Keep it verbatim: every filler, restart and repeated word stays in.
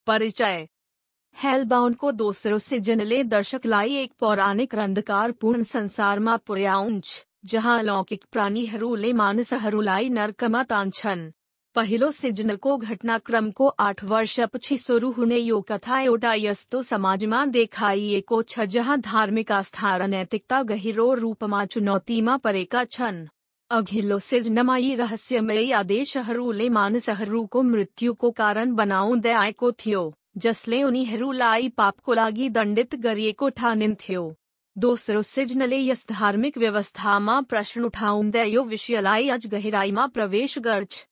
परिचय। હેલબાઉન્ડको दोस्रो सिजनले दर्शकलाई एक पौराणिक अन्धकारपूर्ण संसारमा पुर्याउँछ जहाँ अलौकिक प्राणीहरूले मानिसहरूलाई नर्कमा तान्छन्। पहिलो सिजनको घटनाक्रमको आठ वर्षपछि सुरु हुने यो कथा एउटा यस्तो समाजमा देखाइएको छ जहाँ धार्मिक आस्था र नैतिकता गहिरो रूपमा चुनौतीमा परेका छन्। अघिल्लो सिजनमा यी रहस्यमयी आदेशहरूले मानिसहरूको मृत्युको कारण बनाउँदै आएको थियो, जसले उनीहरूलाई पापको लागि दण्डित गरिएको ठानिन्थ्यो। दोस्रो सिजनले यस धार्मिक व्यवस्थामा प्रश्न उठाउँदै यो विषयलाई अझ गहिराईमा प्रवेश गर्छ।